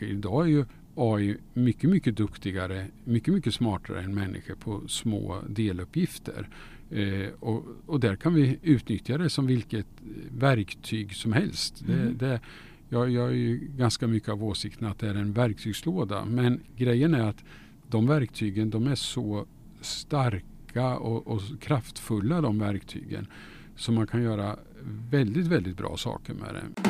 Idag är ju AI mycket, mycket duktigare, mycket, mycket smartare än människor på små deluppgifter. Och där kan vi utnyttja det som vilket verktyg som helst. Jag är ju ganska mycket av åsikten att det är en verktygslåda. Men grejen är att de verktygen, de är så starka och kraftfulla, de verktygen. Så man kan göra väldigt, väldigt bra saker med det.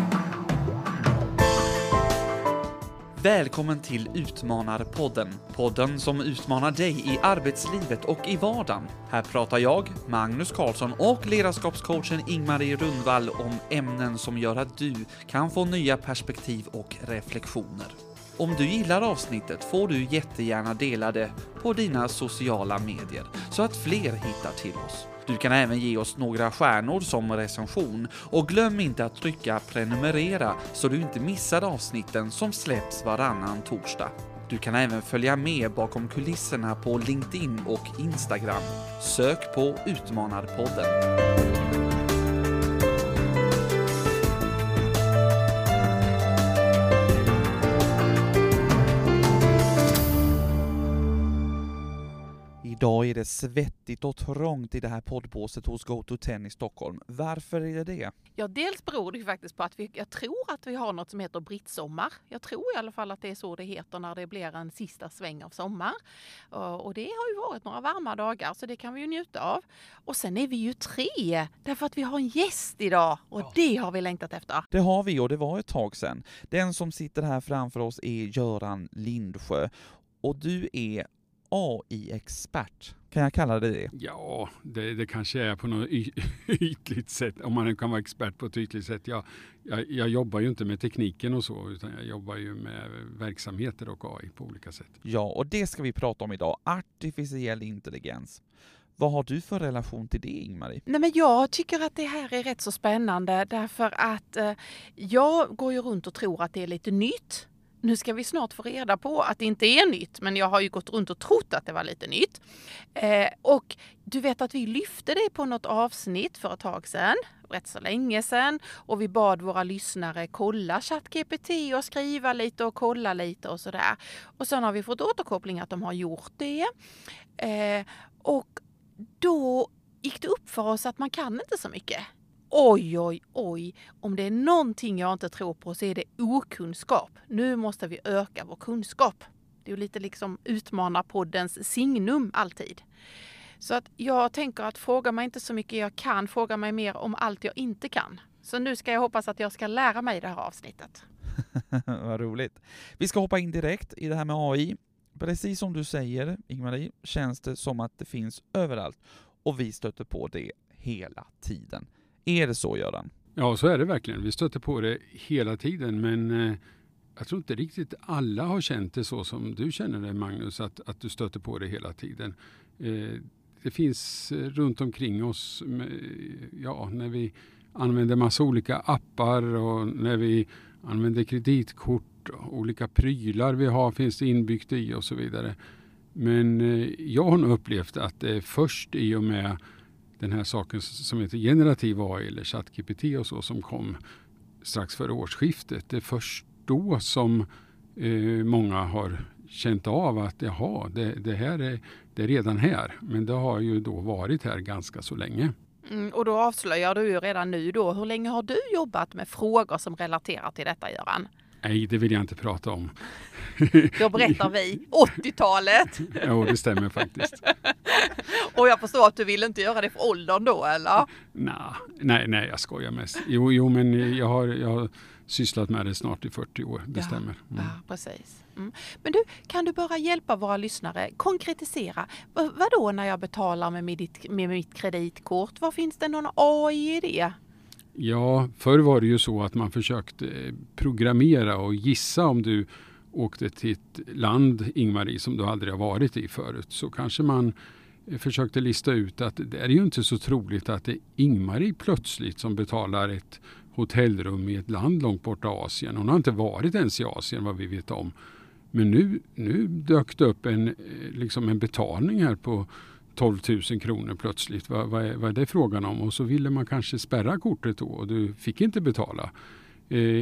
Välkommen till Utmanarpodden. Podden som utmanar dig i arbetslivet och i vardagen. Här pratar jag, Magnus Karlsson och ledarskapscoachen Ingmarie Rundvall om ämnen som gör att du kan få nya perspektiv och reflektioner. Om du gillar avsnittet får du jättegärna dela det på dina sociala medier så att fler hittar till oss. Du kan även ge oss några stjärnor som recension och glöm inte att trycka prenumerera så du inte missar avsnitten som släpps varannan torsdag. Du kan även följa med bakom kulisserna på LinkedIn och Instagram. Sök på Utmanarpodden. Idag är det svettigt och trångt i det här poddbåset hos GoTo10 i Stockholm. Varför är det? Ja, dels beror det ju faktiskt på att jag tror att vi har något som heter brittsommar. Jag tror i alla fall att det är så det heter när det blir en sista sväng av sommar. Och det har ju varit några varma dagar så det kan vi ju njuta av. Och sen är vi ju 3 därför att vi har en gäst idag och det har vi längtat efter. Det har vi och det var ett tag sedan. Den som sitter här framför oss är Göran Lindsjö och du är AI-expert. Kan jag kalla det? Ja, det kanske är på något ytligt sätt. Om man kan vara expert på ett ytligt sätt. Jag jobbar ju inte med tekniken och så, utan jag jobbar ju med verksamheter och AI på olika sätt. Ja, och det ska vi prata om idag. Artificiell intelligens. Vad har du för relation till det, Ingmarie? Nej, men jag tycker att det här är rätt så spännande därför att jag går ju runt och tror att det är lite nytt. Nu ska vi snart få reda på att det inte är nytt, men jag har ju gått runt och trott att det var lite nytt. Och du vet att vi lyfte det på något avsnitt för ett tag sedan, rätt så länge sedan. Och vi bad våra lyssnare kolla ChatGPT och skriva lite och kolla lite och sådär. Och sen har vi fått återkoppling att de har gjort det. Och då gick det upp för oss att man kan inte så mycket. Oj. Om det är någonting jag inte tror på så är det okunskap. Nu måste vi öka vår kunskap. Det är ju lite liksom Utmanarpoddens signum alltid. Så att jag tänker att fråga mig inte så mycket jag kan, fråga mig mer om allt jag inte kan. Så nu ska jag hoppas att jag ska lära mig det här avsnittet. Vad roligt. Vi ska hoppa in direkt i det här med AI. Precis som du säger, Ingmarie, känns det som att det finns överallt. Och vi stöter på det hela tiden. Är det så, Göran? Ja, så är det verkligen. Vi stöter på det hela tiden, men jag tror inte riktigt alla har känt det så som du känner det, Magnus, att du stöter på det hela tiden. Det finns runt omkring oss, när vi använder massa olika appar och när vi använder kreditkort, olika prylar vi har finns det inbyggt i och så vidare. Men jag har nog upplevt att det är först i och med den här saken som heter generativ AI eller ChatGPT och så som kom strax före årsskiftet. Det är först då som många har känt av att det här är redan här. Men det har ju då varit här ganska så länge. Och då avslöjar du ju redan nu då. Hur länge har du jobbat med frågor som relaterar till detta, Göran? Nej, det vill jag inte prata om. Då berättar vi 80-talet. Ja, det stämmer faktiskt. Och jag förstår att du vill inte göra det för åldern då, eller? Nej, jag skojar mest. Jo, men jag har sysslat med det snart i 40 år, det stämmer. Ja, precis. Men du, kan du bara hjälpa våra lyssnare konkretisera? Vadå när jag betalar med mitt kreditkort? Vad finns det någon AI i det? Ja, förr var det ju så att man försökte programmera och gissa om du åkte till ett land, Ingmarie, som du aldrig har varit i förut. Så kanske man försökte lista ut att det är ju inte så troligt att det är Ingmarie plötsligt som betalar ett hotellrum i ett land långt borta i Asien. Hon har inte varit ens i Asien vad vi vet om. Men nu dök det upp en betalning här på 12 000 kronor plötsligt. Vad är det frågan om? Och så ville man kanske spärra kortet då och du fick inte betala.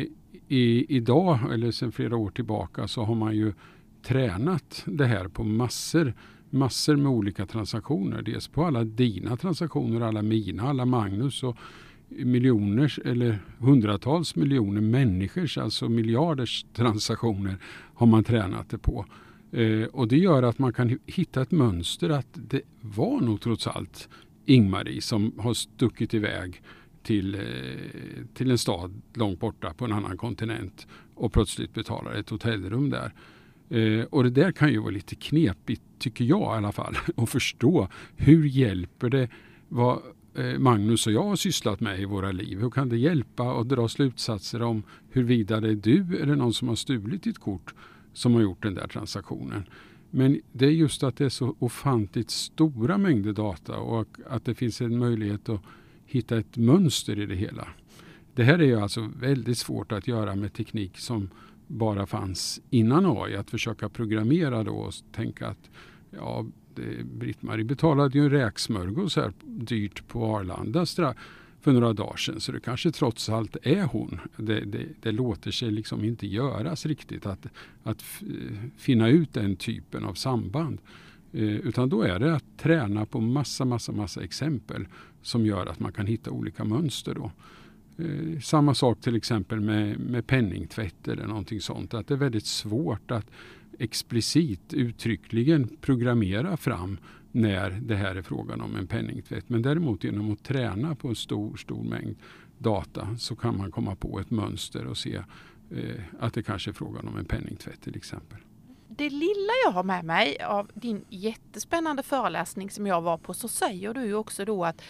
idag eller sedan flera år tillbaka så har man ju tränat det här på massor med olika transaktioner. Dels på alla dina transaktioner, alla mina, alla Magnus och miljoners eller hundratals miljoner människors, alltså miljarders transaktioner har man tränat det på. Och det gör att man kan hitta ett mönster att det var nog trots allt Ingmarie som har stuckit iväg till en stad långt borta på en annan kontinent och plötsligt betalar ett hotellrum där. Och det där kan ju vara lite knepigt, tycker jag i alla fall, att förstå. Hur hjälper det vad Magnus och jag har sysslat med i våra liv? Hur kan det hjälpa att dra slutsatser om huruvida det är du eller någon som har stulit ditt kort som har gjort den där transaktionen? Men det är just att det är så ofantligt stora mängder data och att det finns en möjlighet att hitta ett mönster i det hela. Det här är ju alltså väldigt svårt att göra med teknik som bara fanns innan AI. Att försöka programmera då och tänka att ja, Britt-Marie betalade ju en räksmörgås här dyrt på Arlanda för några dagar sedan. Så det kanske trots allt är hon. Det låter sig liksom inte göras riktigt att finna ut den typen av samband. Utan då är det att träna på massa exempel som gör att man kan hitta olika mönster då. Samma sak till exempel med penningtvätt eller någonting sånt. Att det är väldigt svårt att explicit uttryckligen programmera fram när det här är frågan om en penningtvätt. Men däremot genom att träna på en stor mängd data så kan man komma på ett mönster och se att det kanske är frågan om en penningtvätt till exempel. Det lilla jag har med mig av din jättespännande föreläsning som jag var på, så säger du ju också då att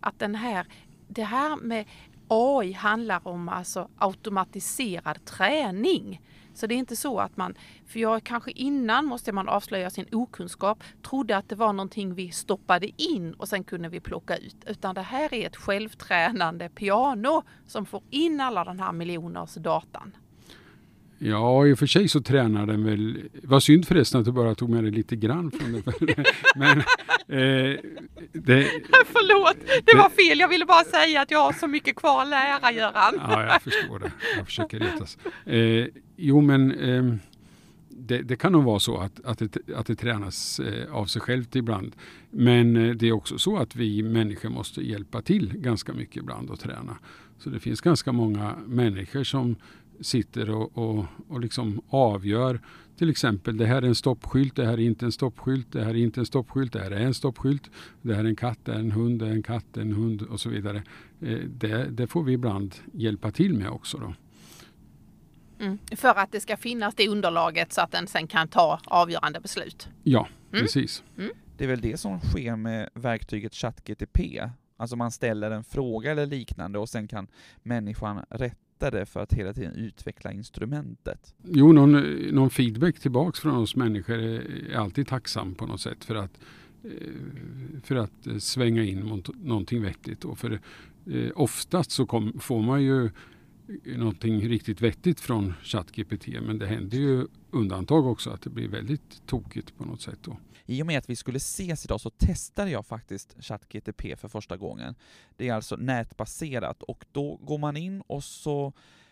det här med AI handlar om alltså automatiserad träning. Så det är inte så att för jag kanske innan, måste man avslöja sin okunskap, trodde att det var någonting vi stoppade in och sen kunde vi plocka ut. Utan det här är ett självtränande piano som får in alla den här miljoners datan. Ja, i och för sig så tränar den väl. Vad synd förresten att du bara tog med det lite grann från det. Men förlåt, det var fel. Jag ville bara säga att jag har så mycket kvar att lära, Göran. Ja, jag förstår det. Jag försöker retas. Det kan nog vara så att det tränas av sig självt ibland. Men det är också så att vi människor måste hjälpa till ganska mycket ibland att träna. Så det finns ganska många människor som sitter och liksom avgör till exempel det här är en stoppskylt, det här är inte en stoppskylt, det här är inte en stoppskylt, det här är en stoppskylt, det här är en katt, det är en hund, det är en katt, det är en hund och så vidare. Det får vi ibland hjälpa till med också då. För att det ska finnas det underlaget så att den sen kan ta avgörande beslut. Ja, precis. Det är väl det som sker med verktyget ChatGPT. Alltså man ställer en fråga eller liknande och sen kan människan rätta det för att hela tiden utveckla instrumentet. Jo, någon feedback tillbaks från oss människor är alltid tacksam på något sätt för att svänga in mot någonting vettigt. Och oftast så får man ju någonting riktigt vettigt från ChatGPT, men det händer ju undantag också att det blir väldigt tokigt på något sätt då. I och med att vi skulle ses idag så testade jag faktiskt ChatGPT för första gången. Det är alltså nätbaserat och då går man in och så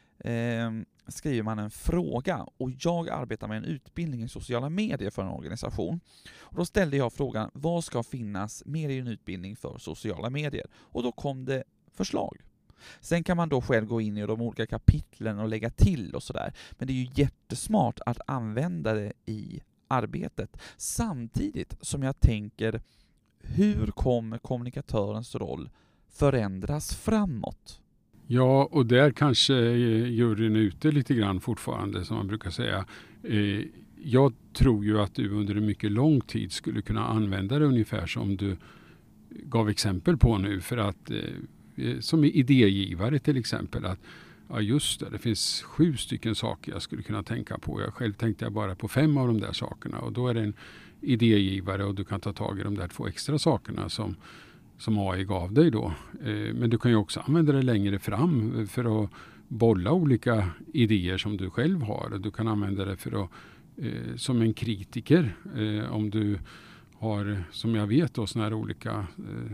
skriver man en fråga, och jag arbetar med en utbildning i sociala medier för en organisation. Och då ställde jag frågan, vad ska finnas mer i en utbildning för sociala medier? Och då kom det förslag. Sen kan man då själv gå in i de olika kapitlen och lägga till och sådär. Men det är ju jättesmart att använda det i arbetet. Samtidigt som jag tänker, hur kommer kommunikatörens roll förändras framåt? Ja, och där kanske juryn är ute lite grann fortfarande, som man brukar säga. Jag tror ju att du under en mycket lång tid skulle kunna använda det ungefär som du gav exempel på nu, för att som idégivare till exempel, att ja just det finns 7 stycken saker jag skulle kunna tänka på. Jag själv tänkte jag bara på 5 av de där sakerna, och då är det en idégivare och du kan ta tag i de där 2 extra sakerna som AI gav dig då. Men du kan ju också använda det längre fram för att bolla olika idéer som du själv har. Du kan använda det för att som en kritiker, om du har, som jag vet då, såna här olika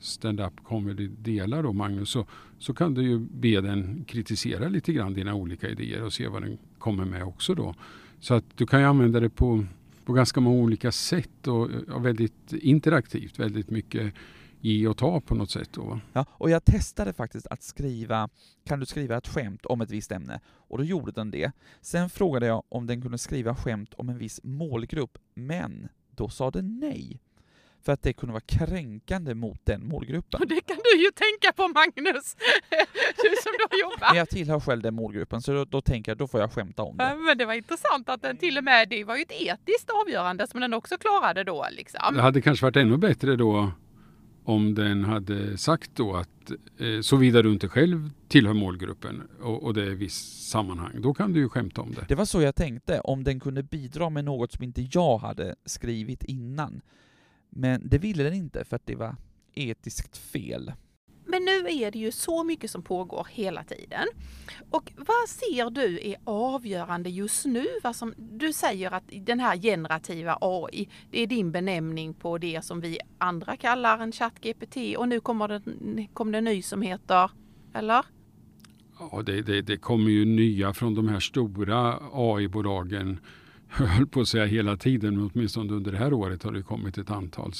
stand-up comedy-delar då, Magnus, så kan du ju be den kritisera lite grann dina olika idéer och se vad den kommer med också då. Så att du kan ju använda det på ganska många olika sätt och väldigt interaktivt, väldigt mycket ge och ta på något sätt då. Ja, och jag testade faktiskt att skriva, kan du skriva ett skämt om ett visst ämne? Och då gjorde den det. Sen frågade jag om den kunde skriva skämt om en viss målgrupp, men då sa den nej. För att det kunde vara kränkande mot den målgruppen. Och det kan du ju tänka på, Magnus, du som då jobbar. Men jag tillhör själv den målgruppen, så då tänker jag, då får jag skämta om det. Ja, men det var intressant att den till och med, det var ju ett etiskt avgörande som den också klarade då liksom. Det hade kanske varit ännu bättre då om den hade sagt då att såvida du inte själv tillhör målgruppen och det är viss sammanhang, då kan du ju skämta om det. Det var så jag tänkte, om den kunde bidra med något som inte jag hade skrivit innan. Men det ville den inte, för att det var etiskt fel. Men nu är det ju så mycket som pågår hela tiden. Och vad ser du är avgörande just nu? Vad som, du säger att den här generativa AI, det är din benämning på det som vi andra kallar en ChatGPT. Och nu kommer det ny som heter, eller? Ja, det kommer ju nya från de här stora AI-bolagen. Jag höll på att säga hela tiden, men åtminstone under det här året har det kommit ett antal.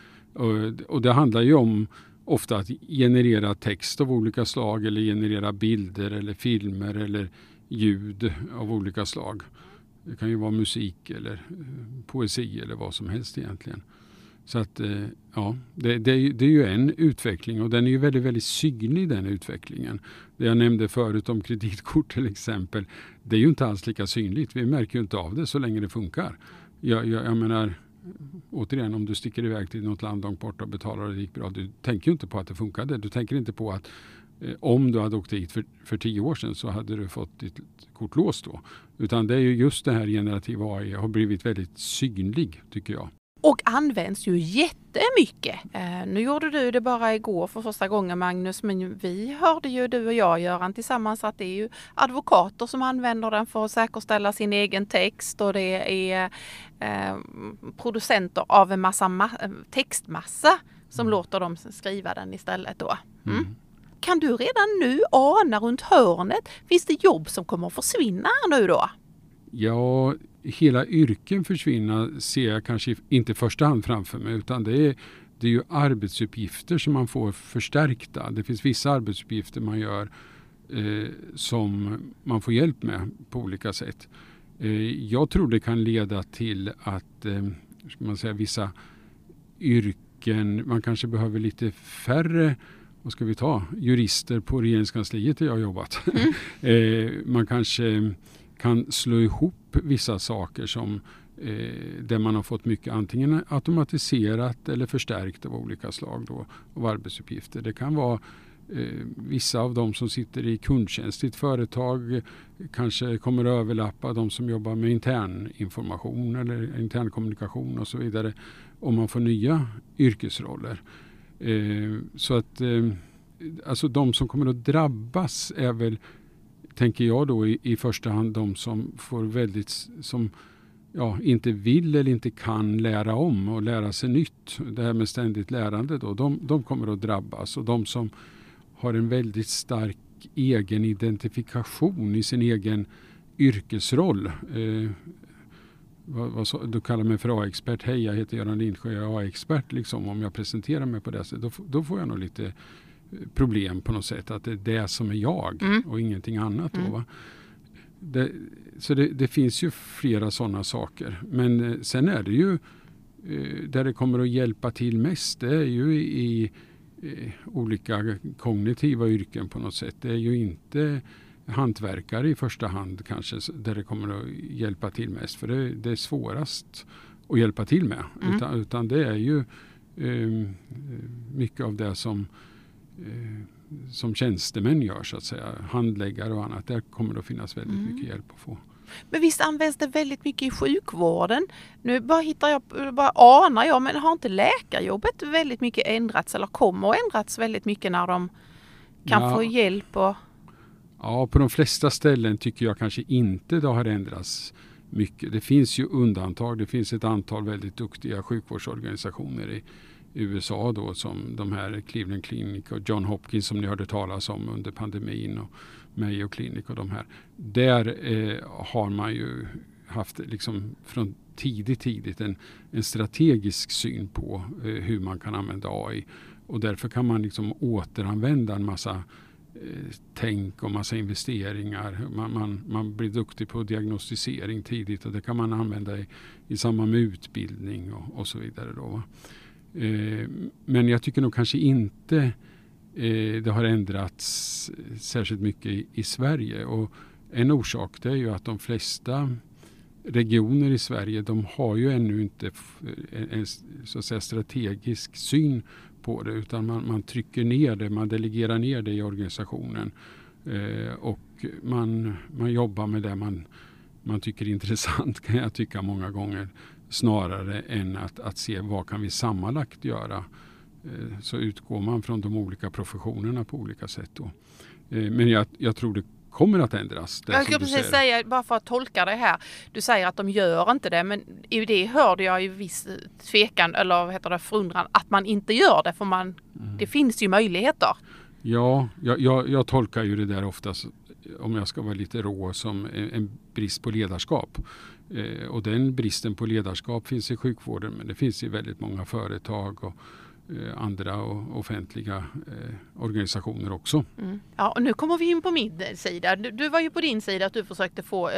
Och det handlar ju om ofta att generera text av olika slag eller generera bilder eller filmer eller ljud av olika slag. Det kan ju vara musik eller poesi eller vad som helst egentligen. Så att ja, det är ju en utveckling och den är ju väldigt, väldigt synlig, den utvecklingen. Det jag nämnde förut om kreditkort till exempel, det är ju inte alls lika synligt. Vi märker ju inte av det så länge det funkar. Jag menar, återigen, om du sticker iväg till något land långt bort och betalar och det gick bra, du tänker ju inte på att det funkade. Du tänker inte på att om du hade åkt dit för 10 år sedan så hade du fått ditt kort låst då. Utan det är ju just det här generativa AI har blivit väldigt synlig, tycker jag. Och används ju jättemycket. Nu gjorde du det bara igår för första gången, Magnus, men vi hörde ju du och jag, Göran, tillsammans att det är ju advokater som använder den för att säkerställa sin egen text och det är producenter av en massa textmassa som låter dem skriva den istället då. Kan du redan nu ana runt hörnet, finns det jobb som kommer att försvinna här nu då? Ja, hela yrken försvinna ser jag kanske inte i första hand framför mig, utan det är ju arbetsuppgifter som man får förstärkta. Det finns vissa arbetsuppgifter man gör som man får hjälp med på olika sätt. Jag tror det kan leda till att ska man säga, vissa yrken, man kanske behöver lite färre, vad ska vi ta, jurister på regeringskansliet där jag har jobbat. Man kanske kan slå ihop vissa saker som där man har fått mycket antingen automatiserat eller förstärkt av olika slag då, av arbetsuppgifter. Det kan vara vissa av de som sitter i kundtjänst i ett företag kanske kommer att överlappa de som jobbar med intern information eller intern kommunikation och så vidare, om man får nya yrkesroller. Så att alltså de som kommer att drabbas är väl, tänker jag då, i första hand de som får väldigt, som inte vill eller inte kan lära om och lära sig nytt. Det här med ständigt lärande då, de kommer att drabbas. Och de som har en väldigt stark egen identifikation i sin egen yrkesroll. Du kallar mig för AI-expert. Hej, jag heter Göran Lindsjö, jag är AI-expert. Liksom, om jag presenterar mig på det sättet, då får jag nog lite problem på något sätt. Att det är det som är jag och ingenting annat. Då, va? Så det finns ju flera sådana saker. Men sen är det ju där det kommer att hjälpa till mest, det är ju i olika kognitiva yrken på något sätt. Det är ju inte hantverkare i första hand kanske där det kommer att hjälpa till mest. För det är svårast att hjälpa till med. Utan det är ju mycket av det som tjänstemän gör, så att säga. Handläggare och annat. Där kommer det att finnas väldigt mycket hjälp att få. Men visst används det väldigt mycket i sjukvården. Nu bara anar jag, men har inte läkarjobbet väldigt mycket ändrats eller kommer att ändras väldigt mycket när de kan få hjälp? Ja, på de flesta ställen tycker jag kanske inte det har ändrats mycket. Det finns ju undantag. Det finns ett antal väldigt duktiga sjukvårdsorganisationer USA då, som de här Cleveland Clinic och John Hopkins som ni hörde talas om under pandemin, och Mayo Clinic och de här. Där har man ju haft liksom från tidigt en strategisk syn på hur man kan använda AI. Och därför kan man liksom återanvända en massa tänk och massa investeringar. Man blir duktig på diagnostisering tidigt, och det kan man använda i samband med utbildning och så vidare då. Men jag tycker nog kanske inte det har ändrats särskilt mycket i Sverige. Och en orsak det är ju att de flesta regioner i Sverige, de har ju ännu inte en så att säga strategisk syn på det, utan man trycker ner det, man delegerar ner det i organisationen, och man jobbar med det man tycker är intressant, kan jag tycka många gånger, snarare än att se vad kan vi sammanlagt göra. Så utgår man från de olika professionerna på olika sätt då. Men jag tror det kommer att ändras. Jag skulle precis säga, bara för att tolka det här, du säger att de gör inte det, men i det hörde jag ju viss tvekan, eller vad heter det, förundran, att man inte gör det, för det finns ju möjligheter. Ja, jag tolkar ju det där oftast, om jag ska vara lite rå, som en brist på ledarskap. Och den bristen på ledarskap finns i sjukvården, men det finns i väldigt många företag och andra och offentliga organisationer också. Mm. Ja, och nu kommer vi in på min sida. Du var ju på din sida att du försökte få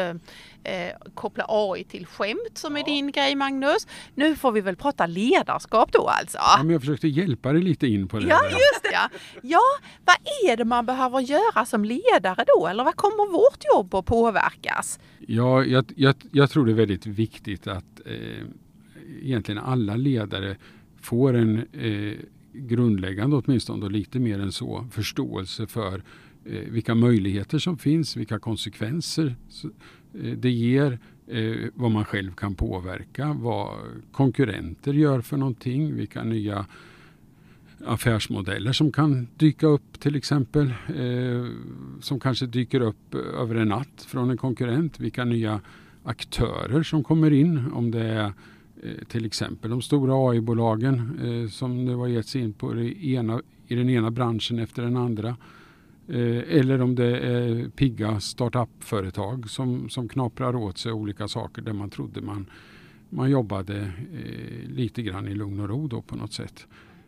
koppla AI till skämt, som är din grej, Magnus. Nu får vi väl prata ledarskap då alltså. Ja, men jag försökte hjälpa dig lite in på det. Ja, just det. Ja, vad är det man behöver göra som ledare då? Eller vad kommer vårt jobb att påverkas? Ja, jag tror det är väldigt viktigt att egentligen alla ledare får en grundläggande, åtminstone och lite mer än så, förståelse för vilka möjligheter som finns, vilka konsekvenser det ger, vad man själv kan påverka, vad konkurrenter gör för någonting, vilka nya affärsmodeller som kan dyka upp till exempel, som kanske dyker upp över en natt från en konkurrent, vilka nya aktörer som kommer in, om det är till exempel de stora AI-bolagen som nu har gett sig in på i den ena branschen efter den andra. Eller om det är pigga startup-företag som knaprar åt sig olika saker där man trodde man jobbade lite grann i lugn och ro då på något sätt.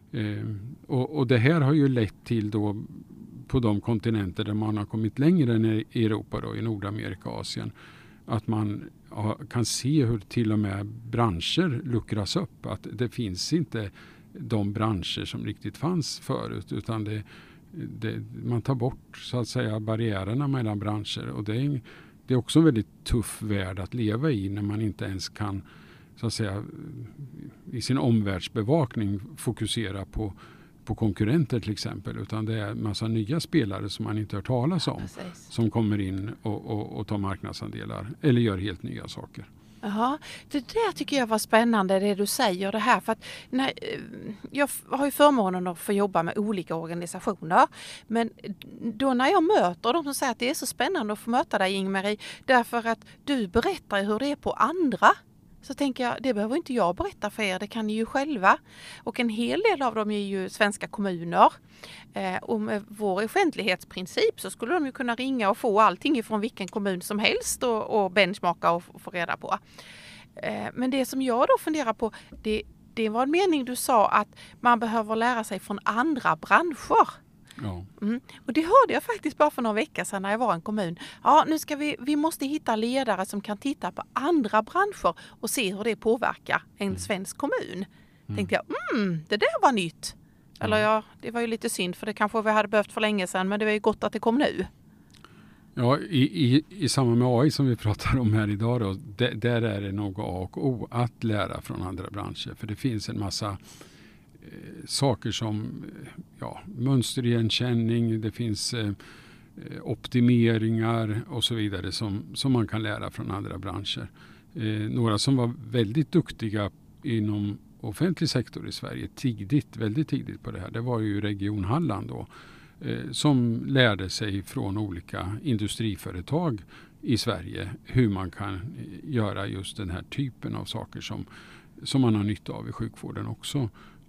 Och det här har ju lett till då på de kontinenter där man har kommit längre än i Europa då, i Nordamerika och Asien, att man kan se hur till och med branscher luckras upp. Att det finns inte de branscher som riktigt fanns förut, utan man tar bort så att säga barriärerna mellan branscher. Och det är också en väldigt tuff värld att leva i när man inte ens kan så att säga i sin omvärldsbevakning fokusera på konkurrenter till exempel, utan det är en massa nya spelare som man inte hört talas om, som kommer in och tar marknadsandelar eller gör helt nya saker. Jaha, det där tycker jag var spännande det du säger det här, för att jag har ju förmånen att få jobba med olika organisationer, men då när jag möter dem som säger att det är så spännande att få möta dig, Ingmarie, därför att du berättar hur det är på andra, så tänker jag, det behöver inte jag berätta för er, det kan ni ju själva. Och en hel del av dem är ju svenska kommuner. Och med vår offentlighetsprincip så skulle de ju kunna ringa och få allting ifrån vilken kommun som helst och benchmarka och få reda på. Men det som jag då funderar på, det var en mening du sa att man behöver lära sig från andra branscher. Ja. Mm. Och det hörde jag faktiskt bara för några veckor sedan när jag var i en kommun. Ja, nu ska vi måste hitta ledare som kan titta på andra branscher och se hur det påverkar en svensk kommun. Tänkte jag, det där var nytt. Eller ja, det var ju lite synd, för det kanske vi hade behövt för länge sedan, men det var ju gott att det kom nu. Ja, i samband med AI som vi pratar om här idag då, där är det nog A och O att lära från andra branscher. För det finns en massa saker som mönsterigenkänning, det finns optimeringar och så vidare som man kan lära från andra branscher. Några som var väldigt duktiga inom offentlig sektor i Sverige väldigt tidigt på det här, det var ju Region Halland då, som lärde sig från olika industriföretag i Sverige hur man kan göra just den här typen av saker som man har nytta av i sjukvården också.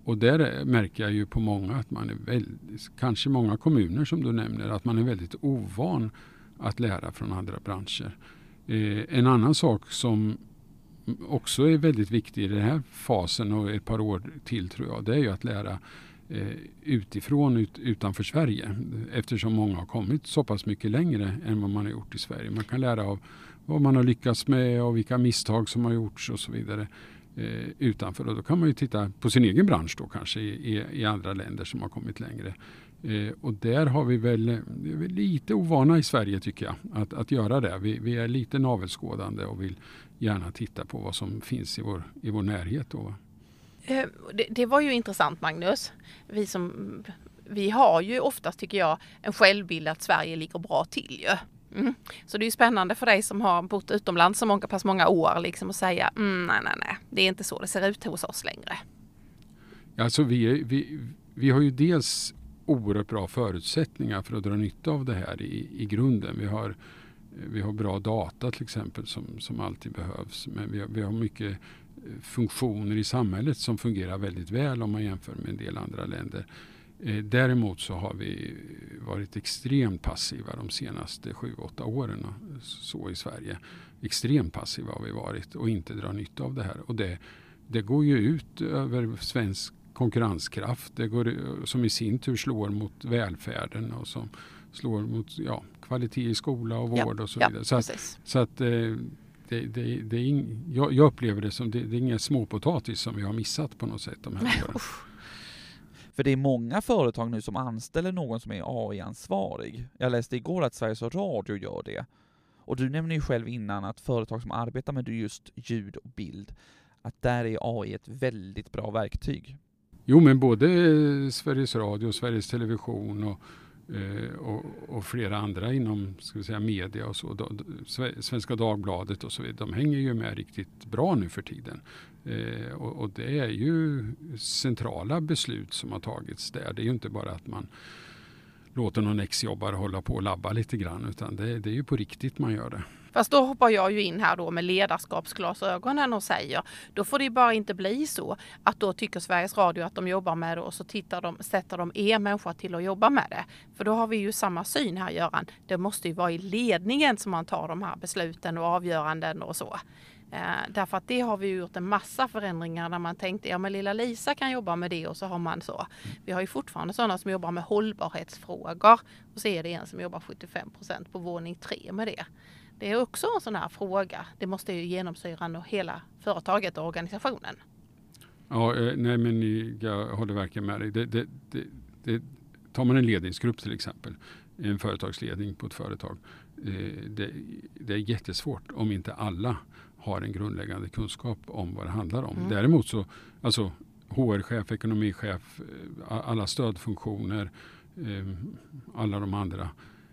Och där märker jag ju på många att man är kanske många kommuner som du nämner, att man är väldigt ovan att lära från andra branscher. En annan sak som också är väldigt viktig i den här fasen och ett par år till tror jag, det är ju att lära utifrån, utanför Sverige. Eftersom många har kommit så pass mycket längre än vad man har gjort i Sverige. Man kan lära av vad man har lyckats med och vilka misstag som har gjorts och så vidare utanför. Och då kan man ju titta på sin egen bransch då kanske i andra länder som har kommit längre. Och där har vi väl lite ovana i Sverige tycker jag att göra det. Vi är lite navelskådande och vill gärna titta på vad som finns i vår närhet då. Det var ju intressant Magnus. Vi har ju oftast tycker jag en självbild att Sverige ligger bra till ju. Mm. Så det är ju spännande för dig som har bott utomlands så många år liksom att säga nej, det är inte så det ser ut hos oss längre. Alltså vi har ju dels oerhört bra förutsättningar för att dra nytta av det här i grunden. Vi har bra data till exempel som alltid behövs. Men vi har mycket funktioner i samhället som fungerar väldigt väl om man jämför med en del andra länder. Däremot så har vi varit extremt passiva de senaste 7-8 åren så i Sverige. Extremt passiva har vi varit och inte drar nytta av det här. Och det går ju ut över svensk konkurrenskraft. Det går, som i sin tur slår mot välfärden och som slår mot kvalitet i skola och vård och så vidare. Så att jag upplever det som det är inga småpotatis som vi har missat på något sätt de här åren. För det är många företag nu som anställer någon som är AI-ansvarig. Jag läste igår att Sveriges Radio gör det. Och du nämnde ju själv innan att företag som arbetar med just ljud och bild, att där är AI ett väldigt bra verktyg. Jo, men både Sveriges Radio, Sveriges Television och flera andra inom media och så. Svenska Dagbladet och så vidare, de hänger ju med riktigt bra nu för tiden. Och det är ju centrala beslut som har tagits där. Det är ju inte bara att man låter någon ex-jobbare hålla på och labba lite grann, utan det är ju på riktigt man gör det. Fast då hoppar jag ju in här då med ledarskapsglasögonen och säger, då får det bara inte bli så att då tycker Sveriges Radio att de jobbar med det och så sätter de människa till att jobba med det. För då har vi ju samma syn här, Göran. Det måste ju vara i ledningen som man tar de här besluten och avgöranden och så. Därför att det har vi gjort en massa förändringar när man tänkte, men lilla Lisa kan jobba med det och så har man så. Vi har ju fortfarande sådana som jobbar med hållbarhetsfrågor och så är det en som jobbar 75% på våning 3 med det. Det är också en sån här fråga. Det måste ju genomsyra hela företaget och organisationen. Ja, nej men jag håller verkligen med dig. Tar man en ledningsgrupp till exempel, en företagsledning på ett företag. Det är jättesvårt om inte alla har en grundläggande kunskap om vad det handlar om. Däremot så, alltså HR-chef, ekonomichef, alla stödfunktioner, alla de andra,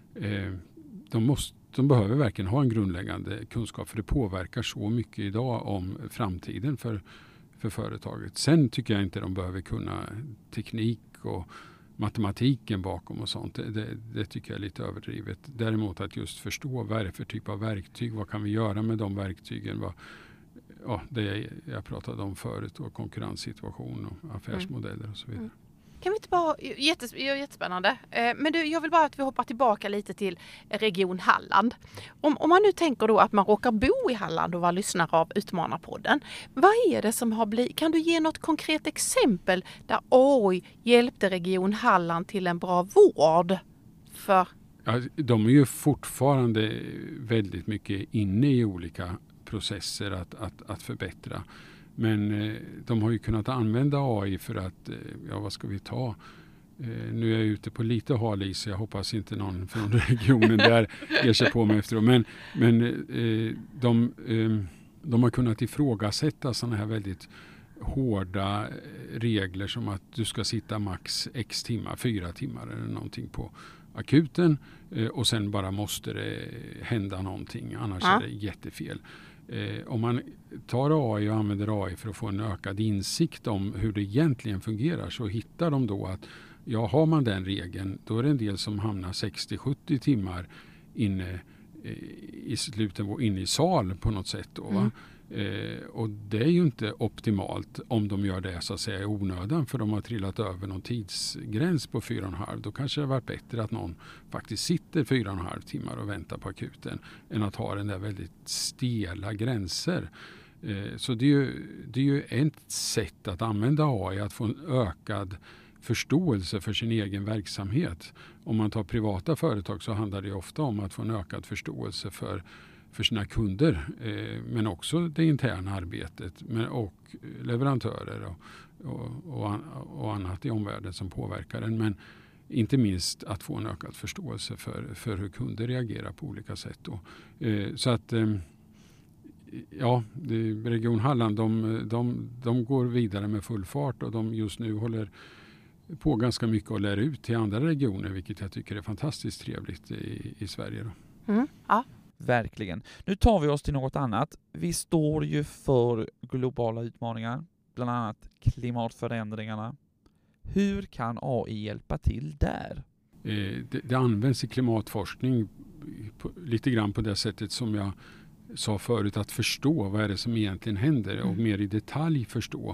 de behöver verkligen ha en grundläggande kunskap, för det påverkar så mycket idag om framtiden för företaget. Sen tycker jag inte de behöver kunna teknik och matematiken bakom och sånt. Det tycker jag är lite överdrivet. Däremot att just förstå vad är det för typ av verktyg, vad kan vi göra med de verktygen, det jag pratade om förut, och konkurrenssituation och affärsmodeller och så vidare. Kan vi inte bara, jättespännande. Men jag vill bara att vi hoppar tillbaka lite till Region Halland. Om man nu tänker då att man råkar bo i Halland och var lyssnare av Utmanarpodden. Vad är det som har blivit, kan du ge något konkret exempel där AI hjälpte Region Halland till en bra vård? Ja, de är ju fortfarande väldigt mycket inne i olika processer att förbättra. Men de har ju kunnat använda AI för att, vad ska vi ta? Nu är jag ute på lite hal is, så jag hoppas inte någon från regionen där ger sig på mig efteråt. Men de har kunnat ifrågasätta sådana här väldigt hårda regler som att du ska sitta max x timmar, 4 timmar eller någonting på akuten, och sen bara måste det hända någonting, annars är det jättefel. Om man tar AI och använder AI för att få en ökad insikt om hur det egentligen fungerar, så hittar de då att har man den regeln, då är det en del som hamnar 60-70 timmar inne i sluten, inne i sal på något sätt. Då, va? Och det är ju inte optimalt om de gör det så att säga i onödan, för de har trillat över någon tidsgräns på 4,5. Då kanske det har varit bättre att någon faktiskt sitter 4,5 timmar och väntar på akuten än att ha den där väldigt stela gränser. Så det är ju ett sätt att använda AI, att få en ökad förståelse för sin egen verksamhet. Om man tar privata företag så handlar det ofta om att få en ökad förståelse för sina kunder, men också det interna arbetet och leverantörer och annat i omvärlden som påverkar den. Men inte minst att få en ökad förståelse för hur kunder reagerar på olika sätt. Så att ja, Region Halland de går vidare med full fart, och de just nu håller på ganska mycket och lär ut till andra regioner, vilket jag tycker är fantastiskt trevligt i Sverige. Då. Ja. Verkligen. Nu tar vi oss till något annat. Vi står ju för globala utmaningar, bland annat klimatförändringarna. Hur kan AI hjälpa till där? Det används i klimatforskning lite grann på det sättet som jag sa förut, att förstå vad är det som egentligen händer och mer i detalj förstå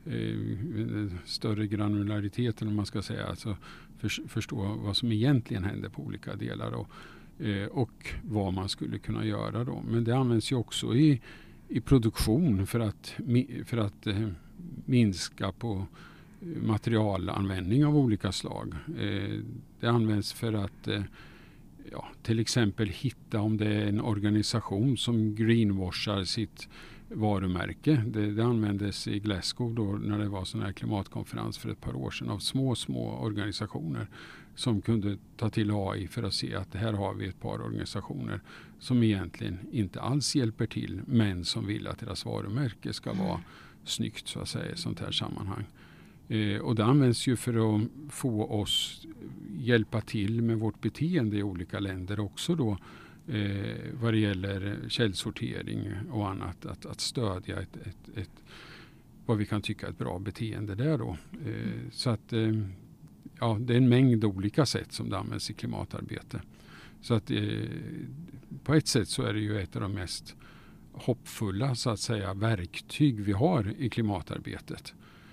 större granulariteten, om man ska säga, alltså förstå vad som egentligen händer på olika delar och vad man skulle kunna göra då. Men det används ju också i produktion för att minska på materialanvändning av olika slag. Det används för att till exempel hitta om det är en organisation som greenwashar sitt varumärke. Det användes i Glasgow då, när det var sån här klimatkonferens för ett par år sedan, av små organisationer som kunde ta till AI för att se att här har vi ett par organisationer som egentligen inte alls hjälper till, men som vill att deras varumärke ska vara snyggt, så att säga, i sånt här sammanhang. Och det används ju för att få oss hjälpa till med vårt beteende i olika länder också då, vad det gäller källsortering och annat, att stödja ett vad vi kan tycka är ett bra beteende där då. Så att det är en mängd olika sätt som det används i klimatarbete. Så att på ett sätt så är det ju ett av de mest hoppfulla, så att säga, verktyg vi har i klimatarbetet.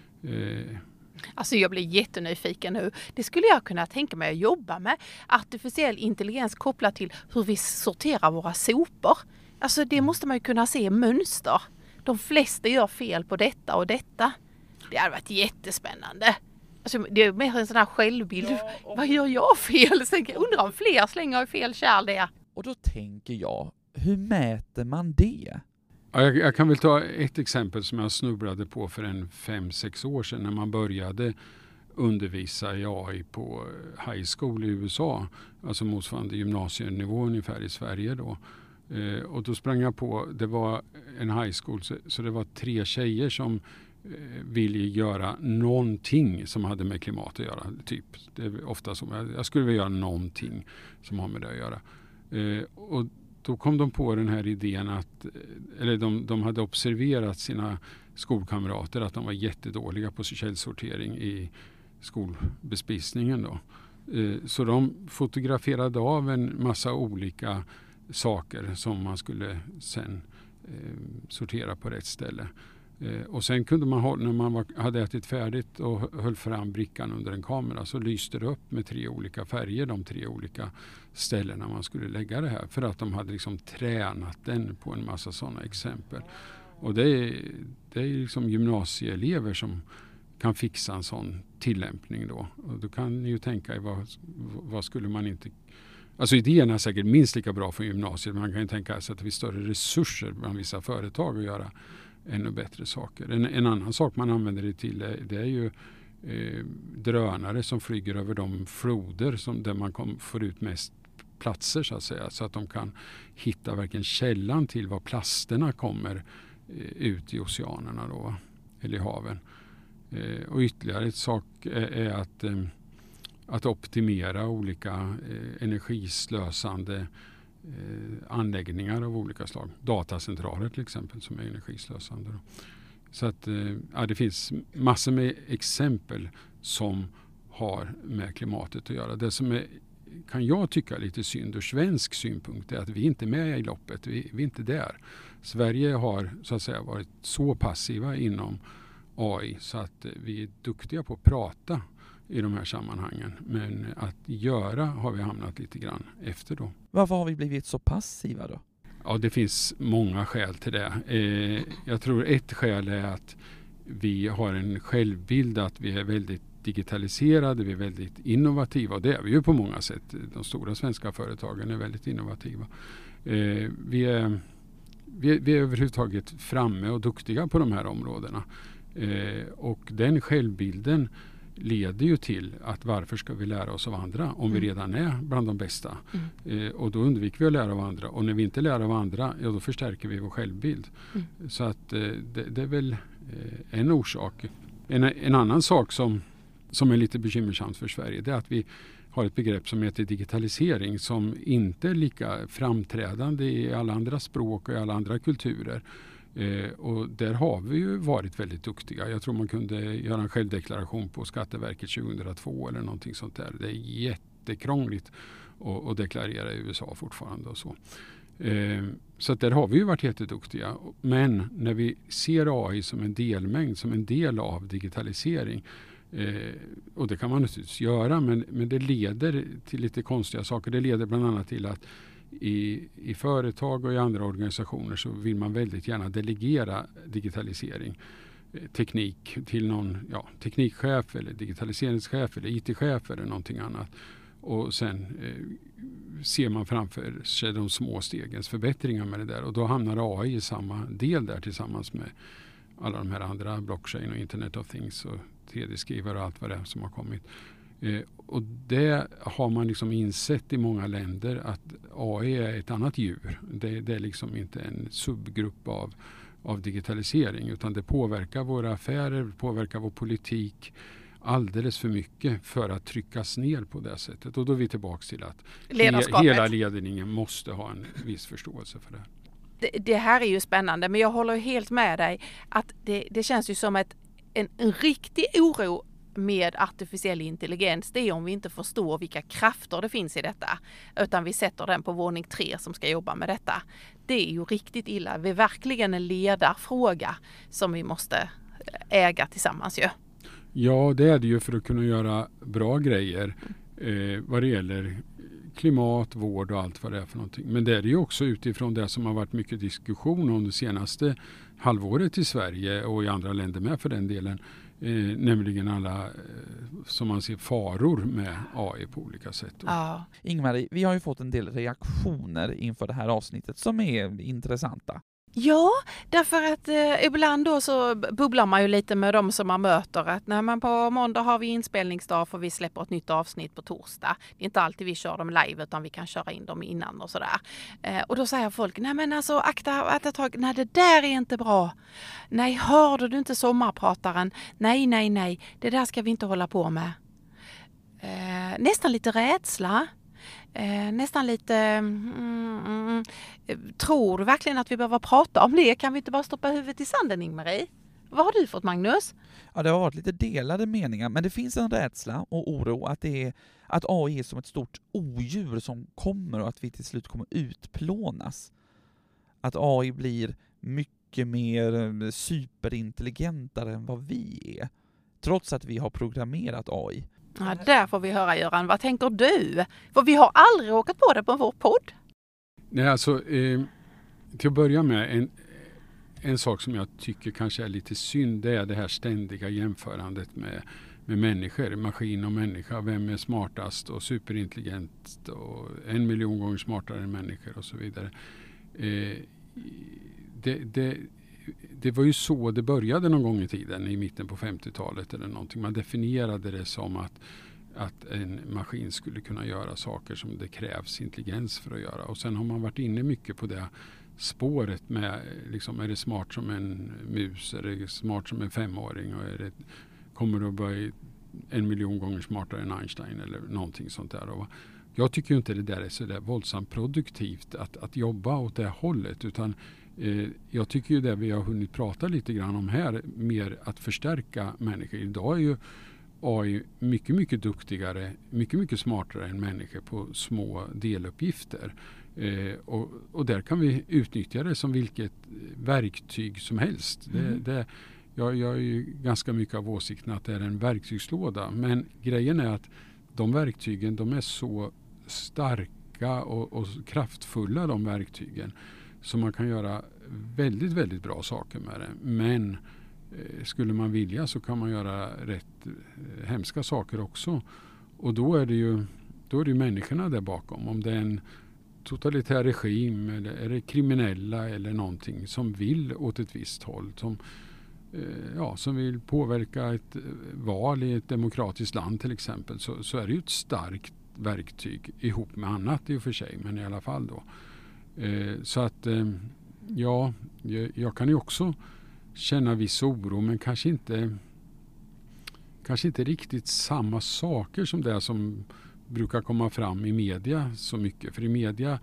Alltså jag blir jättenyfiken nu. Det skulle jag kunna tänka mig att jobba med. Artificiell intelligens kopplat till hur vi sorterar våra sopor. Alltså det måste man ju kunna se mönster. De flesta gör fel på detta och detta. Det hade varit jättespännande. Alltså det är mer en sån här självbild. Vad gör jag fel? Sen undrar om fler slänger i fel kärl det. Och då tänker jag, hur mäter man det? Ja, jag kan väl ta ett exempel som jag snubblade på för 5-6 år sedan när man började undervisa i AI på high school i USA, alltså motsvarande gymnasienivå ungefär i Sverige då. Och då sprang jag på, det var en high school, så det var 3 tjejer som ville göra någonting som hade med klimat att göra. Typ. Det är ofta som jag skulle vilja göra någonting som har med det att göra. Och då kom de på den här idén att, eller de hade observerat sina skolkamrater att de var jättedåliga på källsortering i skolbespisningen då. Så de fotograferade av en massa olika saker som man skulle sen sortera på rätt ställe. Och sen kunde man, när man hade ätit färdigt och höll fram brickan under en kamera, så lyste det upp med 3 olika färger, de 3 olika ställena man skulle lägga det här, för att de hade liksom tränat den på en massa sådana exempel. Och det är liksom gymnasieelever som kan fixa en sån tillämpning då. Och då kan ni ju tänka vad skulle man inte... Alltså idéerna är säkert minst lika bra för gymnasiet, men man kan ju tänka sig att det finns större resurser bland vissa företag att göra ännu bättre saker. En annan sak man använder det till, det är ju drönare som flyger över de floder där man får ut mest platser, så att säga, så att de kan hitta verkligen källan till var plasterna kommer ut i oceanerna då, eller i haven. Och ytterligare ett sak är att optimera olika energislösande anläggningar av olika slag. Datacentraler till exempel, som är energislösande. Så att det finns massor med exempel som har med klimatet att göra. Det som är kan jag tycka lite synd ur svensk synpunkt är att vi inte är med i loppet. Vi är inte där. Sverige har så att säga varit så passiva inom AI så att vi är duktiga på att prata i de här sammanhangen. Men att göra har vi hamnat lite grann efter då. Varför har vi blivit så passiva då? Ja, det finns många skäl till det. Jag tror ett skäl är att vi har en självbild att vi är väldigt digitaliserade, vi är väldigt innovativa och det är vi ju på många sätt. De stora svenska företagen är väldigt innovativa. Vi är överhuvudtaget framme och duktiga på de här områdena. Och den självbilden leder ju till att varför ska vi lära oss av andra om vi redan är bland de bästa. Och då undviker vi att lära av andra. Och när vi inte lär av andra, ja, då förstärker vi vår självbild. Så att det är väl en orsak. En annan sak som är lite bekymmersamt för Sverige, det är att vi har ett begrepp som heter digitalisering som inte är lika framträdande i alla andra språk och i alla andra kulturer. Och där har vi ju varit väldigt duktiga. Jag tror man kunde göra en självdeklaration på Skatteverket 2002 eller någonting sånt där. Det är jättekrångligt att deklarera i USA fortfarande och så. Så att där har vi ju varit jätteduktiga. Men när vi ser AI som en delmängd, som en del av digitalisering, och det kan man naturligtvis göra, men det leder till lite konstiga saker. Det leder bland annat till att i företag och i andra organisationer så vill man väldigt gärna delegera digitalisering, teknik till någon teknikchef eller digitaliseringschef eller IT-chef eller någonting annat. Och sen ser man framför sig de små stegens förbättringar med det där. Och då hamnar AI i samma del där tillsammans med alla de här andra, blockchain och Internet of Things och 3D-skrivare och allt vad det är som har kommit. Och det har man liksom insett i många länder att AI är ett annat djur. Det är liksom inte en subgrupp av digitalisering utan det påverkar våra affärer, påverkar vår politik alldeles för mycket för att tryckas ner på det sättet. Och då är vi tillbaka till att hela ledningen måste ha en viss förståelse för det. Det här är ju spännande, men jag håller helt med dig att det känns ju som en riktig oro med artificiell intelligens. Det är om vi inte förstår vilka krafter det finns i detta, utan vi sätter den på våning 3 som ska jobba med detta. Det är ju riktigt illa. Det är verkligen en ledarfråga som vi måste äga tillsammans ju. Ja, det är det ju för att kunna göra bra grejer vad det gäller klimat, vård och allt vad det är för någonting. Men det är det ju också utifrån det som har varit mycket diskussion om det senaste halvåret i Sverige och i andra länder med för den delen. Nämligen alla som man ser faror med AI på olika sätt. Ja. Ingmarie, vi har ju fått en del reaktioner inför det här avsnittet som är intressanta. Ja, därför att ibland då så bubblar man ju lite med dem som man möter att när man på måndag har vi inspelningsdag för vi släpper ett nytt avsnitt på torsdag. Det är inte alltid vi kör dem live utan vi kan köra in dem innan och sådär. Och då säger folk, nej men alltså akta ett tag, nej det där är inte bra. Nej, hörde du inte sommarprataren? Nej, det där ska vi inte hålla på med. Nästan lite rädsla. Nästan lite tror du verkligen att vi behöver prata om det? Kan vi inte bara stoppa huvudet i sanden, Ingmarie? Vad har du fått, Magnus? Ja, det har varit lite delade meningar, men det finns en rädsla och oro att AI är som ett stort odjur som kommer och att vi till slut kommer utplånas. Att AI blir mycket mer superintelligentare än vad vi är, trots att vi har programmerat AI. Ja, där får vi höra, Göran. Vad tänker du? För vi har aldrig råkat på det på vår podd. Nej, alltså till att börja med en sak som jag tycker kanske är lite synd, det är det här ständiga jämförandet med människor, maskin och människa. Vem är smartast och superintelligent och 1 miljon gånger smartare än människor och så vidare. Det var ju så det började någon gång i tiden, i mitten på 50-talet eller någonting. Man definierade det som att en maskin skulle kunna göra saker som det krävs intelligens för att göra. Och sen har man varit inne mycket på det spåret med, liksom, är det smart som en mus, är det smart som en 5-åring och kommer det att bli 1 miljon gånger smartare än Einstein eller någonting sånt där. Och jag tycker ju inte det där är så där våldsamt produktivt att jobba åt det hållet, utan jag tycker ju det vi har hunnit prata lite grann om här, mer att förstärka människor. Idag är ju AI mycket, mycket duktigare, mycket, mycket smartare än människor på små deluppgifter. Och där kan vi utnyttja det som vilket verktyg som helst. Jag är ju ganska mycket av åsikten att det är en verktygslåda. Men grejen är att de verktygen, de är så starka och kraftfulla, de verktygen. Så man kan göra väldigt, väldigt bra saker med det. Men skulle man vilja så kan man göra rätt hemska saker också. Och då är det ju människorna där bakom. Om det är en totalitär regim eller är det kriminella eller någonting som vill åt ett visst håll. Som vill påverka ett val i ett demokratiskt land till exempel. Så är det ju ett starkt verktyg ihop med annat i och för sig. Men i alla fall då. Jag kan ju också känna viss oro, men kanske inte riktigt samma saker som det som brukar komma fram i media så mycket. För i media,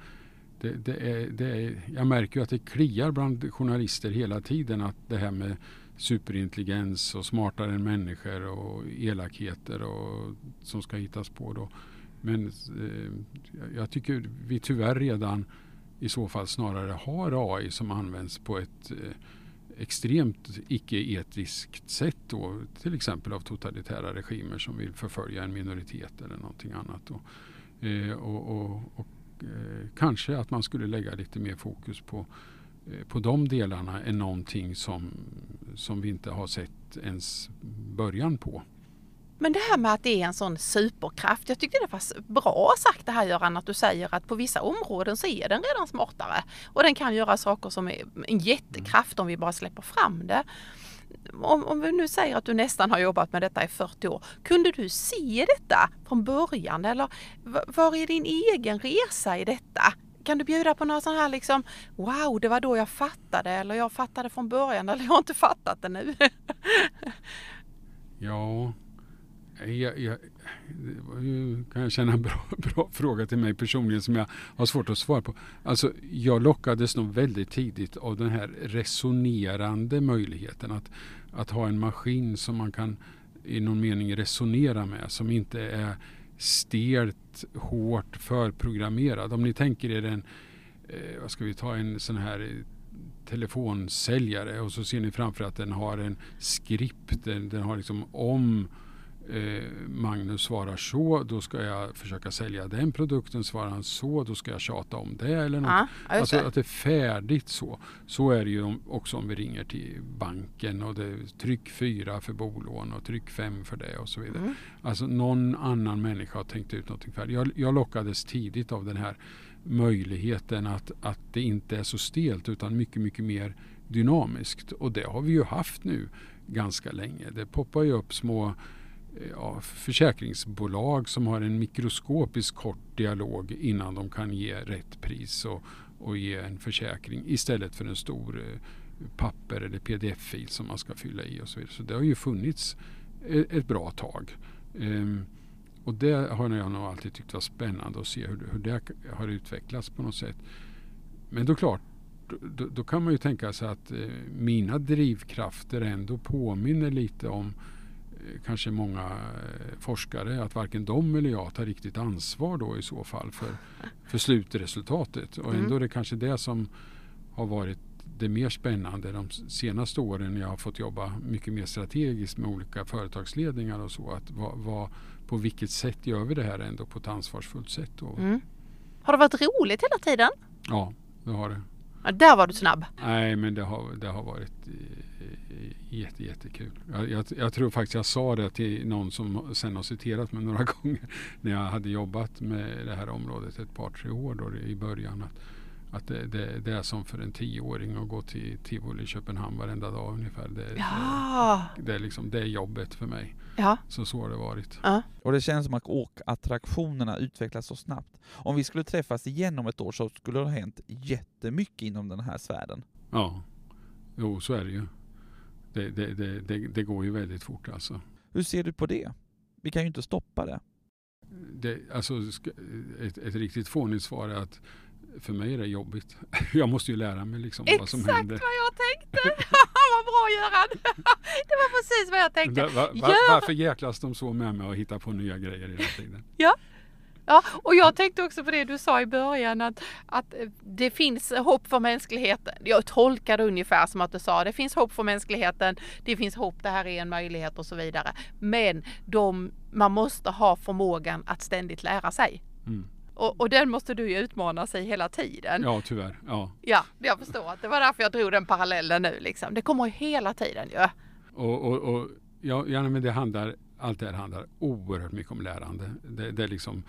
jag märker ju att det kliar bland journalister hela tiden att det här med superintelligens och smartare än människor och elakheter och som ska hittas på då. Men jag tycker vi tyvärr redan i så fall snarare har AI som används på ett extremt icke-etiskt sätt då, till exempel av totalitära regimer som vill förfölja en minoritet eller någonting annat då. Kanske att man skulle lägga lite mer fokus på de delarna än någonting som vi inte har sett ens början på. Men det här med att det är en sån superkraft, jag tyckte det var bra sagt det här Göran, att du säger att på vissa områden så är den redan smartare. Och den kan göra saker som är en jättekraft om vi bara släpper fram det. Om vi nu säger att du nästan har jobbat med detta i 40 år, kunde du se detta från början? Eller var är din egen resa i detta? Kan du bjuda på några sådana här liksom, wow, det var då jag fattade, eller jag fattade från början, eller jag har inte fattat det nu? Ja... kan jag känna en bra fråga till mig personligen som jag har svårt att svara på. Alltså, jag lockades nog väldigt tidigt av den här resonerande möjligheten att ha en maskin som man kan i någon mening resonera med, som inte är stelt, hårt förprogrammerad. Om ni tänker er en sån här telefonsäljare och så ser ni framför att den har en skript, den har liksom Magnus svarar så, då ska jag försöka sälja den produkten. Svarar han så, då ska jag tjata om det eller något. Alltså att det är färdigt så. Så är det ju också om vi ringer till banken och det är tryck 4 för bolån och tryck 5 för det och så vidare. Alltså någon annan människa har tänkt ut någonting färdigt. Jag lockades tidigt av den här möjligheten att det inte är så stelt utan mycket, mycket mer dynamiskt. Och det har vi ju haft nu ganska länge. Det poppar ju upp små försäkringsbolag som har en mikroskopisk kort dialog innan de kan ge rätt pris och ge en försäkring istället för en stor papper eller pdf-fil som man ska fylla i och så vidare. Så det har ju funnits ett bra tag. Och det har jag nog alltid tyckt var spännande att se hur det har utvecklats på något sätt. Men då klart, då kan man ju tänka sig att mina drivkrafter ändå påminner lite om kanske många forskare, att varken de eller jag tar riktigt ansvar då i så fall för slutresultatet. Och ändå är det kanske det som har varit det mer spännande de senaste åren. Jag har fått jobba mycket mer strategiskt med olika företagsledningar och så. Att på vilket sätt gör vi det här ändå på ett ansvarsfullt sätt. Har det varit roligt hela tiden? Ja, det har det. Ja, där var du snabb. Nej, men det har varit jättekul. Jag tror faktiskt jag sa det till någon som sen har citerat mig några gånger när jag hade jobbat med det här området ett par, 3 år då i början. Att det är som för en 10-åring att gå till Tivoli i Köpenhamn varenda dag ungefär. Det är jobbet för mig. Ja. Så har det varit. Ja. Och det känns som att åkattraktionerna utvecklas så snabbt. Om vi skulle träffas igen om ett år så skulle det ha hänt jättemycket inom den här sfären. Ja, jo så är det ju. Det går ju väldigt fort alltså. Hur ser du på det? Vi kan ju inte stoppa det. Ett riktigt fånigt svar är att för mig är det jobbigt. Jag måste ju lära mig liksom vad som händer. Exakt vad jag tänkte! Vad bra Göran! Det var precis vad jag tänkte. Varför jäklas de så med mig och hittar på nya grejer hela tiden? Ja, och jag tänkte också på det du sa i början att det finns hopp för mänskligheten. Jag tolkar det ungefär som att du sa det finns hopp för mänskligheten, det finns hopp, det här är en möjlighet och så vidare. Men man måste ha förmågan att ständigt lära sig. Mm. Och den måste du ju utmana sig hela tiden. Ja, tyvärr. Ja, jag förstår att det var därför jag drog den parallellen nu. Liksom. Det kommer ju hela tiden. Ja. Men allt det här handlar oerhört mycket om lärande. Det är liksom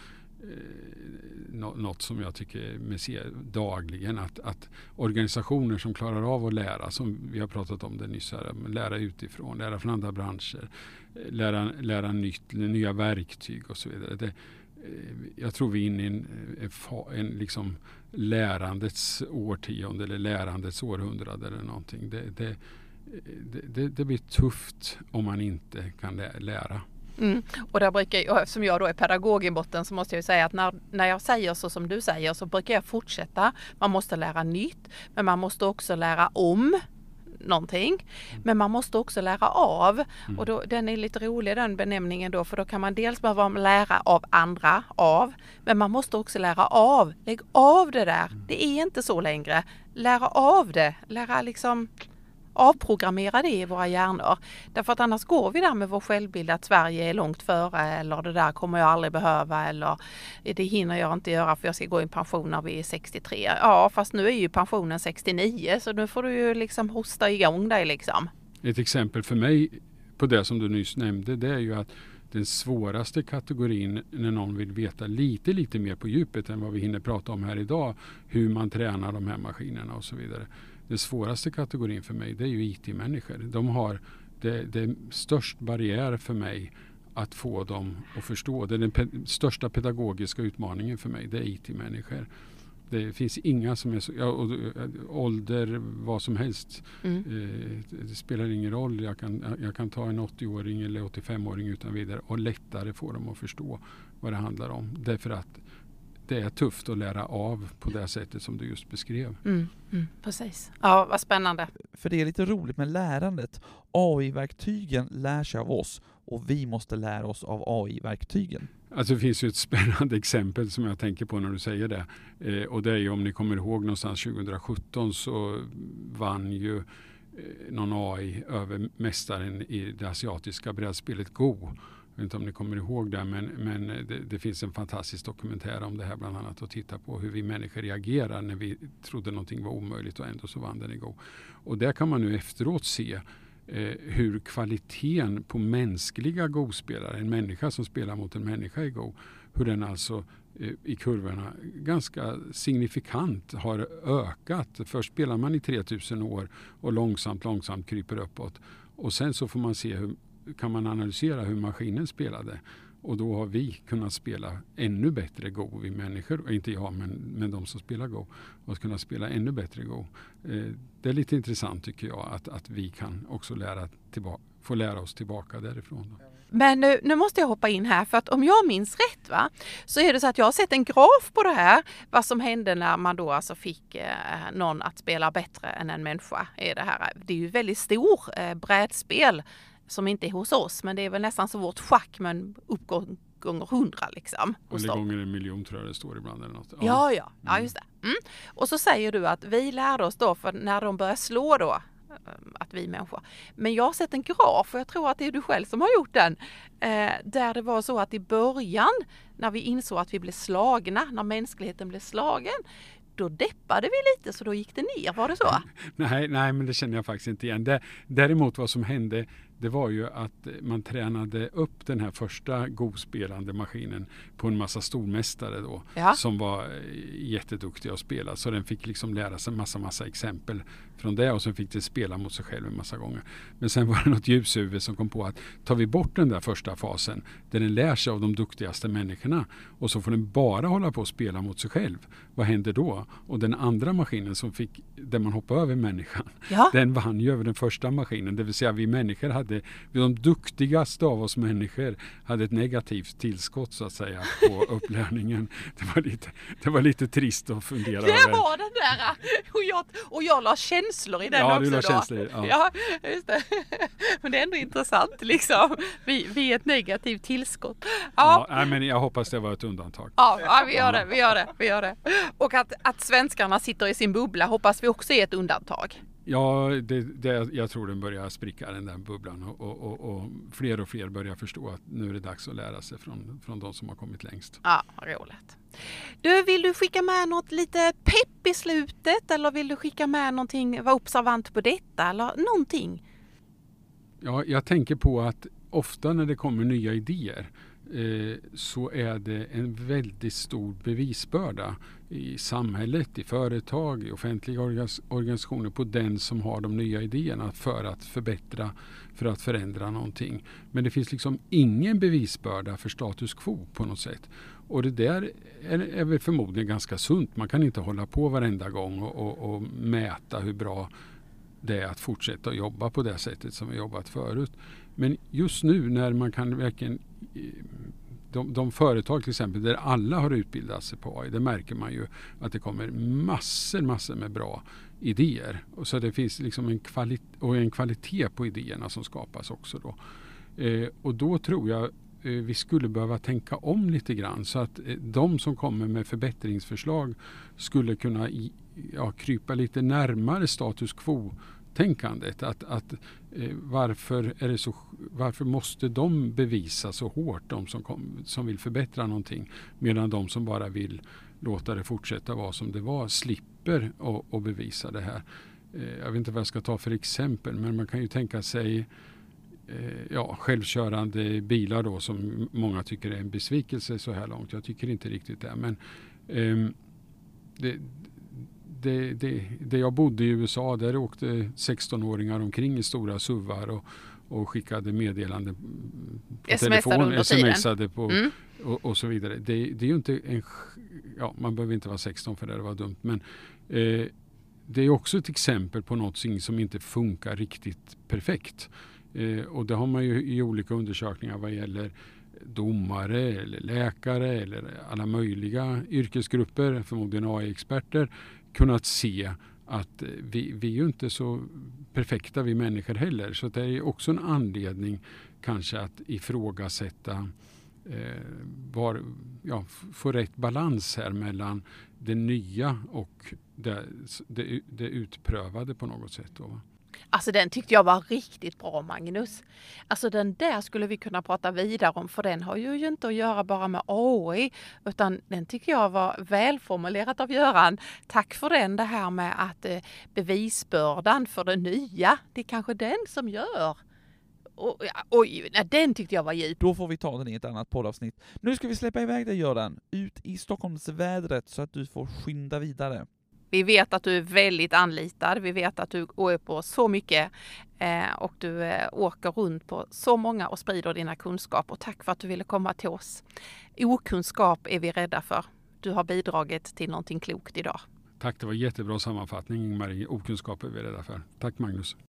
något som jag tycker mig se dagligen. Att organisationer som klarar av att lära, som vi har pratat om det nyss här, lära utifrån, lära från andra branscher, lära nya verktyg och så vidare. Jag tror vi är inne i en liksom lärandets årtionde eller lärandets århundrade eller någonting. Det blir tufft om man inte kan lära. Mm. Och där brukar jag, eftersom jag då är pedagog i botten, så måste jag ju säga att när jag säger så som du säger så brukar jag fortsätta. Man måste lära nytt, men man måste också lära om någonting. Men man måste också lära av. Och då, den är lite rolig den benämningen då, för då kan man dels behöva lära av andra men man måste också lära av. Lägg av det där. Det är inte så längre. Lära av det. Lära liksom avprogrammera det i våra hjärnor. Därför att annars går vi där med vår självbild att Sverige är långt före, eller det där kommer jag aldrig behöva, eller det hinner jag inte göra för jag ska gå i pension när vi är 63. Ja, fast nu är ju pensionen 69, så nu får du ju liksom hosta igång dig liksom. Ett exempel för mig på det som du nyss nämnde, det är ju att den svåraste kategorin när någon vill veta lite mer på djupet än vad vi hinner prata om här idag, hur man tränar de här maskinerna och så vidare. Den svåraste kategorin för mig, det är ju IT-människor. De har det störst barriär för mig att få dem att förstå. Det är den största pedagogiska utmaningen för mig, det är IT-människor. Det finns inga som är så, ålder, vad som helst. Det spelar ingen roll. Jag kan ta en 80-åring eller 85-åring utan vidare och lättare få dem att förstå vad det handlar om. Därför att det är tufft att lära av på det sättet som du just beskrev. Precis. Ja, vad spännande. För det är lite roligt med lärandet. AI-verktygen lär sig av oss och vi måste lära oss av AI-verktygen. Alltså det finns ju ett spännande exempel som jag tänker på när du säger det. Och det är ju, om ni kommer ihåg, någonstans 2017 så vann ju någon AI över mästaren i det asiatiska brädspelet Go. Jag vet inte om ni kommer ihåg det, men det finns en fantastisk dokumentär om det här bland annat, att titta på hur vi människor reagerar när vi trodde någonting var omöjligt och ändå så vann den i Go. Och där kan man nu efteråt se hur kvaliteten på mänskliga Go-spelare, en människa som spelar mot en människa i Go, hur den alltså i kurvorna ganska signifikant har ökat. Först spelar man i 3000 år och långsamt kryper uppåt. Och sen så får man se kan man analysera hur maskinen spelade. Och då har vi kunnat spela ännu bättre Go, vi människor, inte jag men de som spelar Go, och kunna spela ännu bättre Go. Det är lite intressant tycker jag att vi kan också få lära oss tillbaka därifrån. Då. Men nu måste jag hoppa in här, för att om jag minns rätt så är det så att jag har sett en graf på det här, vad som hände när man då alltså fick någon att spela bättre än en människa. Det är ju väldigt stor brädspel som inte är hos oss, men det är väl nästan så vårt schack, men uppgång gånger 100 liksom. Eller gånger 1 miljon tror jag det står ibland eller något. Ja, just det. Och så säger du att vi lärde oss då, för när de börjar slå då, att vi människor. Men jag har sett en graf, och jag tror att det är du själv som har gjort den, där det var så att i början, när vi insåg att vi blev slagna, när mänskligheten blev slagen, då deppade vi lite, så då gick det ner. Var det så? Nej, men det känner jag faktiskt inte igen. Däremot vad som hände, det var ju att man tränade upp den här första Go-spelande maskinen på en massa stormästare då, som var jätteduktiga att spela. Så den fick liksom lära sig massa exempel från det, och så fick det spela mot sig själv en massa gånger. Men sen var det något ljushuvud som kom på att tar vi bort den där första fasen där den lär sig av de duktigaste människorna, och så får den bara hålla på att spela mot sig själv. Vad händer då? Och den andra maskinen där man hoppade över människan, den vann ju över den första maskinen. Det vill säga vi människor hade de duktigaste av oss människor hade ett negativt tillskott så att säga på upplärningen. Det var lite trist att fundera över. Det var den där! Och jag la känslor i den också. Du la då. känslor, Ja, just det. Men det är ändå intressant liksom. Vi är ett negativt tillskott. Ja, men jag hoppas det var ett undantag. Ja, vi gör det. Och att svenskarna sitter i sin bubbla hoppas vi också är ett undantag. Ja, jag tror den börjar spricka den där bubblan och fler börjar förstå att nu är det dags att lära sig från de som har kommit längst. Ja, roligt. Vill du skicka med något lite pepp i slutet eller vill du skicka med någonting, var observant på detta eller någonting? Ja, jag tänker på att ofta när det kommer nya idéer så är det en väldigt stor bevisbörda i samhället, i företag, i offentliga organisationer på den som har de nya idéerna för att förbättra, för att förändra någonting. Men det finns liksom ingen bevisbörda för status quo på något sätt. Och det där är väl förmodligen ganska sunt. Man kan inte hålla på varenda gång och mäta hur bra det är att fortsätta att jobba på det sättet som vi jobbat förut. Men just nu när man kan verkligen de företag till exempel där alla har utbildat sig på AI, det märker man ju att det kommer massor med bra idéer. Och så det finns liksom en kvalitet på idéerna som skapas också då. Och då tror jag vi skulle behöva tänka om lite grann så att de som kommer med förbättringsförslag skulle kunna krypa lite närmare status quo-tänkandet. Varför måste de bevisa så hårt, de som vill förbättra någonting, medan de som bara vill låta det fortsätta vara som det var slipper att bevisa det här. Jag vet inte vad jag ska ta för exempel, men man kan ju tänka sig självkörande bilar då, som många tycker är en besvikelse så här långt. Jag tycker inte riktigt det, men det jag bodde i USA, där åkte 16-åringar omkring i stora SUVar och skickade meddelanden på telefon, smsade på och så vidare. Det är ju inte man behöver inte vara 16 för det var dumt, men det är också ett exempel på något som inte funkar riktigt perfekt. Och det har man ju i olika undersökningar vad gäller domare eller läkare eller alla möjliga yrkesgrupper, förmodligen AI-experter, kunnat se att vi är ju inte så perfekta vi människor heller. Så det är också en anledning kanske att ifrågasätta få rätt balans här mellan det nya och det utprövade på något sätt då. Alltså den tyckte jag var riktigt bra, Magnus. Alltså den där skulle vi kunna prata vidare om, för den har ju inte att göra bara med AI, utan den tycker jag var välformulerat av Göran. Tack för den, det här med att bevisbördan för det nya, det är kanske den som gör. Den tyckte jag var djup. Då får vi ta den i ett annat poddavsnitt. Nu ska vi släppa iväg dig, Göran, ut i Stockholmsvädret så att du får skynda vidare. Vi vet att du är väldigt anlitad. Vi vet att du går på så mycket och du åker runt på så många och sprider dina kunskap. Och tack för att du ville komma till oss. Okunskap är vi rädda för. Du har bidragit till någonting klokt idag. Tack, det var jättebra sammanfattning, Marie. Okunskap är vi rädda för. Tack, Magnus.